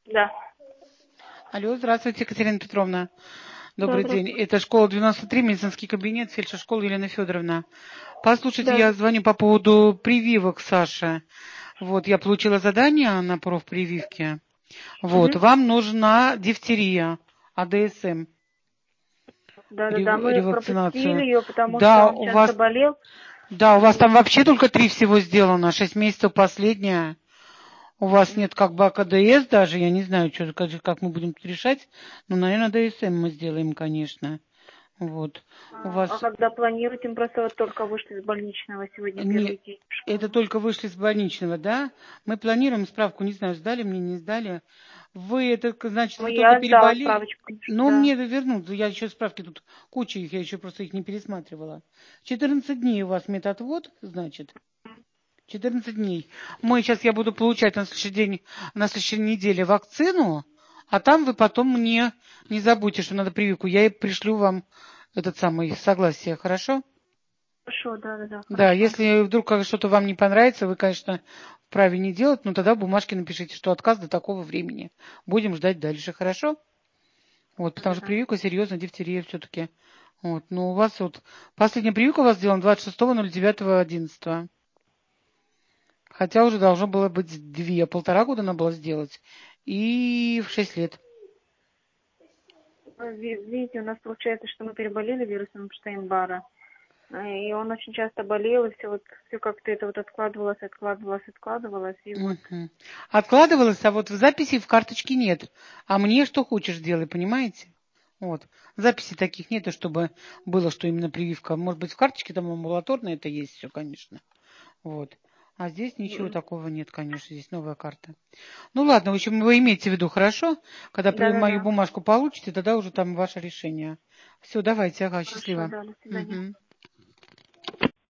Да. Алло, здравствуйте, Екатерина Петровна. Да, Добрый день. здравствуйте. Это школа 93, медицинский кабинет, фельдшер школы Елена Федоровна. Послушайте, Да. я звоню по поводу прививок Саше. Вот, я получила задание на профпрививке. Вот, Угу. вам нужна дифтерия, АДСМ, Да. Мы пропустили ревакцинацию. ее, потому что Да, он часто болел. у вас И там вообще только 3 всего сделано, 6 месяцев последняя. У вас м, нет как бы АКДС даже, я не знаю, как мы будем тут решать, но, наверное, ДСМ мы сделаем, конечно. Вот. У а вас когда планируете? Мы просто вот только вышли из больничного сегодня не, первый день в это школу. только вышли с больничного, да? Мы планируем справку, не знаю, сдали мне, не сдали. Вы это, значит, Ну, вы только я сдала переболели? справочку, конечно, Но да. мне вернут, я еще справки тут куча их, я еще просто их не пересматривала. 14 дней у вас медотвод, значит. 14 дней. Я буду получать на следующий день, на следующей неделе вакцину, а там вы потом мне не забудьте, что надо прививку. Я и пришлю вам этот самый согласие, хорошо? Хорошо, да, Да, хорошо. если вдруг что-то вам не понравится, вы, конечно, вправе не делать, но тогда в бумажке напишите, что отказ до такого времени. Будем ждать дальше, хорошо? Вот, потому что Да. прививка серьезная, дифтерия все-таки. Вот, но у вас вот последняя прививка у вас сделана 26.09.11. Хотя уже должно было быть 1,5 года надо было сделать. И в 6 лет. Видите, у нас получается, что мы переболели вирусом Штейн-Барра. И он очень часто болел, и все как-то это вот откладывалось. И вот, Мгм. Откладывалось, а вот в записи в карточке нет. А мне что хочешь делай, понимаете? Вот. Записей таких нет, чтобы было, что именно прививка. Может быть, в карточке там амбулаторно это есть все, конечно. Вот. А здесь ничего такого нет, конечно. Здесь новая карта. Ну ладно, в общем, вы имеете в виду, хорошо? Когда мою да. бумажку получите, тогда уже там ваше решение. Все, давайте, ага, Хорошо, счастливо. да, до свидания. Мгм.